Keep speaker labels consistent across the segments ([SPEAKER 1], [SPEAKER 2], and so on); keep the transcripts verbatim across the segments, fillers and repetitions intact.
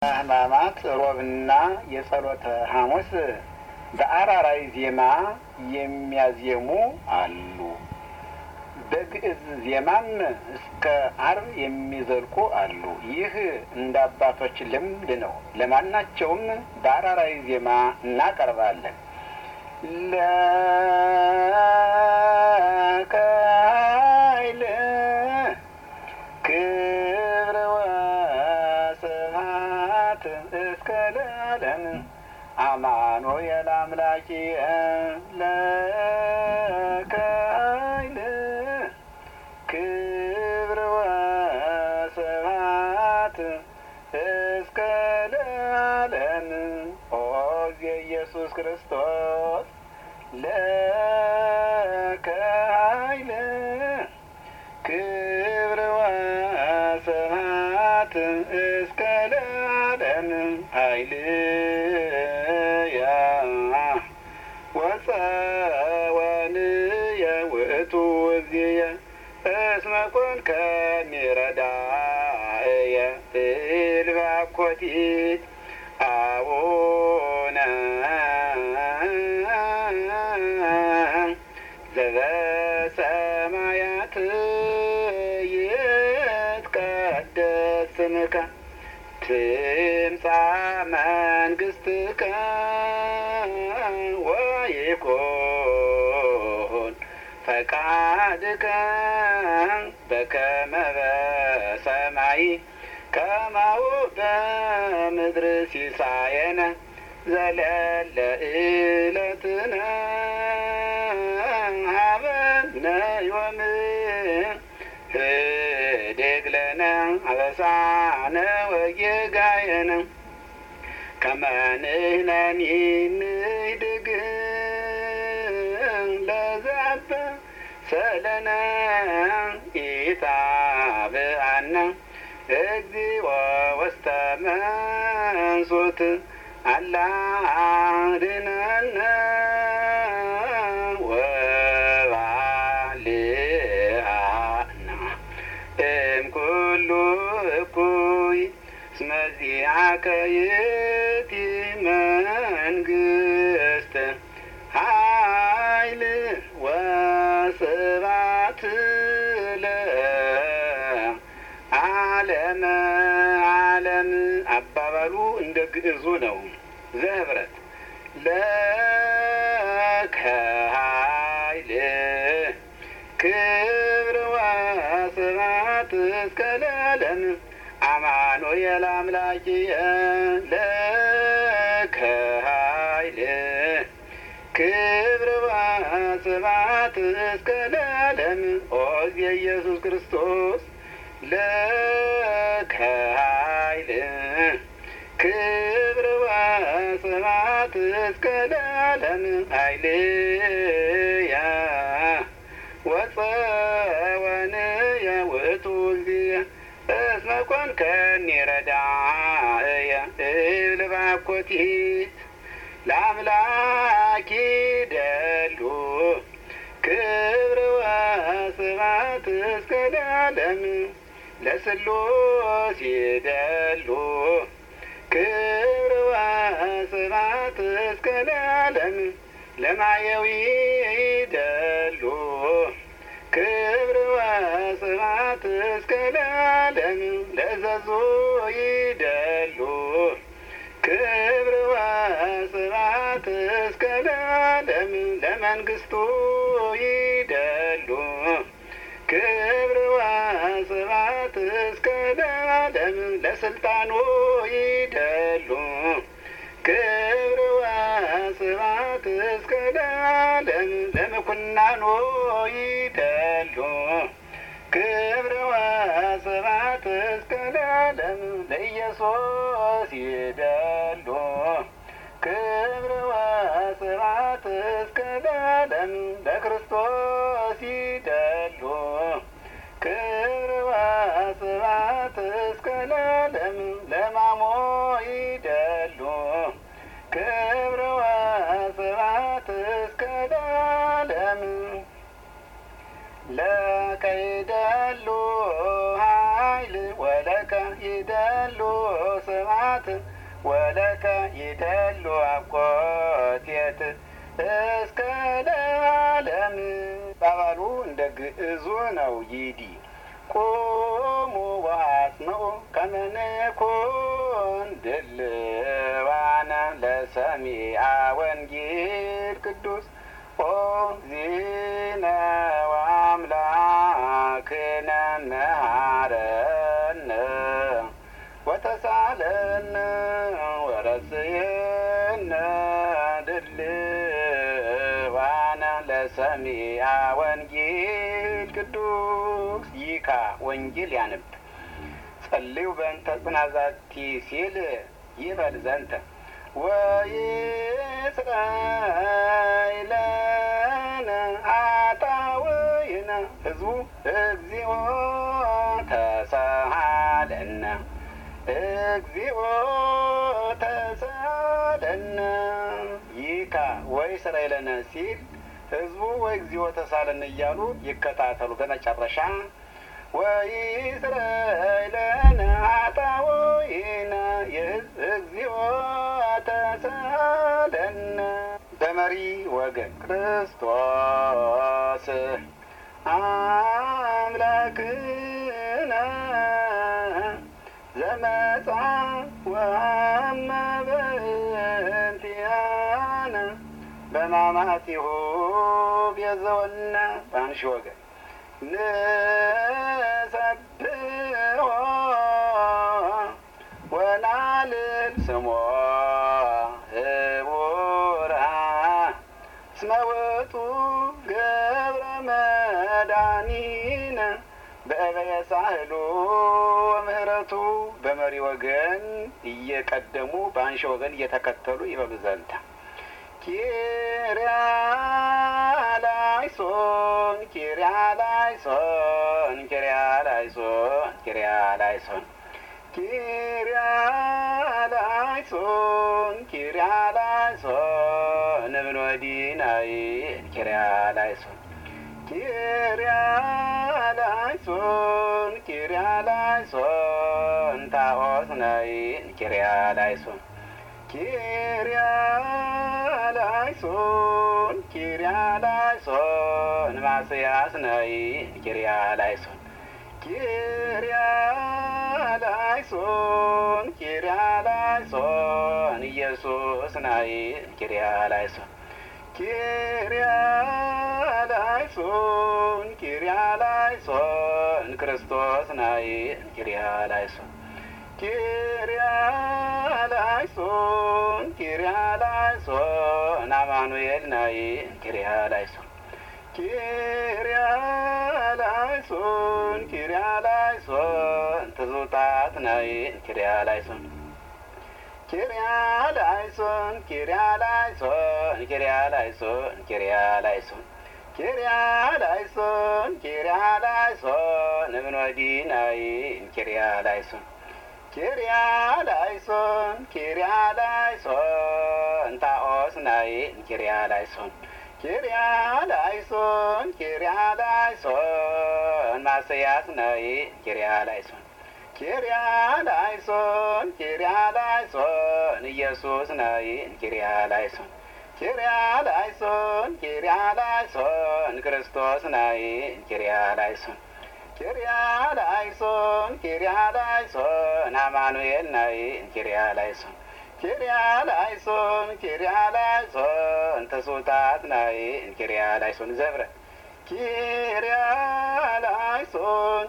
[SPEAKER 1] ሕማማት ሮብና የጸሎተ ሐሙስ በአራራይ ዜማ የሚያዜሙ አሉ። በግዕዝ ዜማም እስከ ዓርብ የሚዘልቁ አሉ። ይህ እንደ አባቶች ልምድ ነው። ለማናቸውም በአራራይ ዜማ እናቀርባለን። ለከ ኃይል ክብር ወስብሐት እስከ ለዓለም አማኑኤል አምላኪየ ለከ ኃይል ክብር ወስብሐት እስከ ለዓለም ኦ ኢየሱስ ክርስቶስ ለከ ኃይል ክብር ወስብሐት እስከ ለዓለም ኃይልየ ወፀወንየ ውእቱ እግዚእየ እስመ ኮንከኒ ረዳእየ እልባኮቲት አቡነ ዘበሰማያት ይትቀደስ ስምከ ትምጻእ መንግሥትከ ወይኩን ፈቃድከ በከመ በሰማይ ከማሁ በምድር ሲሳየነ ዘለለ ዕለትነ ሀበነ ዮም ህድግ ለነ አበሳነ ወጌጋየነ ከመ ንሕነኒ ንህድግ ለዘአበሰለነ ኢታብአነ እግዚኦ ውስተ መንሱት አላ አድኅነነ ወባልዐነ እምኩሉ እኩይ እስመ ዚአከ ይእቲ መንግሥት ኃይል ወስብሐት ለዓለመ ዓለም። አባባሉ እንደ ግዕዙ ነው። ዘህብረት ለከ ኃይል ክብር ወስብሐት እስከ ለዓለም አማኑኤል አምላኪየ ለከ ኃይል ክብር ወስብሐት እስከ ለዓለም ኦ ኢየሱስ ክርስቶስ ለከ ኃይል ክብር ወስብሐት እስከ ለዓለም ኃይልየ ወፀወንየ ውእቱ እግዚእየ እስመ ኮንከኒ ረዳእየ እልባኮቲት ለአምላኪ ደሉ ክብር ወስብሐት እስከ ለዓለም ለስሉስ ይደሉ ክብር ወስብሐት እስከ ለዓለም ለማየዊ ይደሉ ክብር ወስብሐት እስከ ለዓለም ለዘዙ ይደሉ ክብር ወስብሐት እስከ ለዓለም ለመንግሥቱ ይደሉ ክብር ወስብሐት እስከ ለዓለም ለስልጣኑ ይደሉ ክብር ወስብሐት እስከ ለዓለም ለምኩናኑ ይደሉ ክብር ወስብሐት እስከ ለዓለም ለኢየሱስ ይደሉ ክብር ወስብሐት እስከ ለዓለም ለክርስቶስ ይደሉ ክብር ወስብሐት እስከ ለዓለም ለማሞ ይደሉ ክብር ወስብሐት እስከ ለዓለም ለከ ይደሉ ኃይል ወለከ ይደሉ ስብሐት ወለከ ይደሉ አቆቴት እስከ ለዓለም። ባባሉ እንደ ግዕዙ ነው። ይዲ ቆሙ ወአጽንዑ ከመ ንኩን ድልዋነ ለሰሚዐ ወንጌል ቅዱስ ኦግዚእነ ወአምላክነ መሐረነ ወተሳለነ ወረስየነ ድልዋነ ለሰሚዐ ወንጌል ቅዱስ። ይካ ወንጌል ያንብ ጸልዩ በእንተ ጽናዛቲ ሲል ይበል ዘንተ ወይስራኤለነ ኃጣውኢነ ሕዝቡ እግዚኦ ተሳሃለነ እግዚኦ ተሳሃለነ። ይካ ወይስራኤለነ ሲል ሕዝቡ ወእግዚኦ ተሳሃለነ እያሉ ይከታተሉ። በመጨረሻ ወይስራኤለነ ኃጣውኢነ እግዚኦ ተሳሃለነ። በመሪ ወገን ክርስቶስ አምላክነ ዘመጻ ወሀመ በእንቲአነ በማማቲሁ ቤዘወነ። በአንሺ ወገን ንሰብሖ ወናልል ስሞ ህቡረ እስመ ውእቱ ገብረ መድኃኒነ በእበየ ሳህሉ ወምህረቱ። በመሪ ወገን እየቀደሙ በአንሺ ወገን እየተከተሉ ይበሉ ዘንተ ኪርያላይሶን ኪርያላይሶን ኪርያላይሶን ኪርያላይሶን ኪርያላይሶን ኪርያላይሶን እብን ወዲናይ ኪርያላይሶን ኪርያላይሶን ኪርያላይሶን ታኦስናይ ኪርያላይሶን ኪርያላይሶን ኪርያላይሶን ማስያስናይ ኪርያላይሶን ኪርያላይሶን ኪርያላይሶን ኢየሱስናይ ኪርያላይሶን ኪርያላይሶን ኪርያላይሶን ክርስቶስናይ ኪርያላይሶን ኪርያላይሶን ኪርያላይሶን አማኑኤልናይ ኪርያላይሶን ኪርያላይሶን ኪርያላይሶን ትዙጣትናይ ኪርያላይሶን ኪርያላይሶን ኪርያላይሶን ኪርያላይሶን ኪርያላይሶን ኪርያላይሶን ኪርያላይሶን እብን ወዲናይ ኪርያላይሶን ኪርያላይሶን ኪርያላይሶን ታኦስናይ ኪርያላይሶን ኪርያላይሶን ኪርያላይሶን ማስያስናይ ኪርያላይሶን ኪርያላይሶን ኪርያላይሶን ኢየሱስናይ ኪርያላይሶን ኪርያላይሶን ኪርያላይሶን ክርስቶስናይ ኪርያላይሶን ኪርያላይሶን ኪርያላይሶን አማኑኤልናይ ኪርያላይሶን ኪርያላይሶን ኪርያላይሶን ተሱታትናይ ኪርያላይሶን ዘብረ ኪርያላይሶን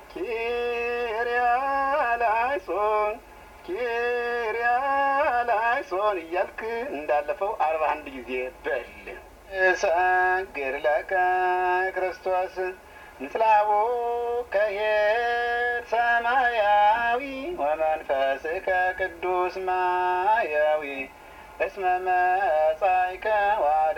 [SPEAKER 1] ኪርያላይሶን ኪርያላይሶን እያልክ እንዳለፈው አርባ አንድ ጊዜ በል። እሰግድ ለከ ክርስቶስ ምስላቡ ከሄድ ሰማያዊ ወመንፈስከ ቅዱስ ማያዊ እስመ መጻእከ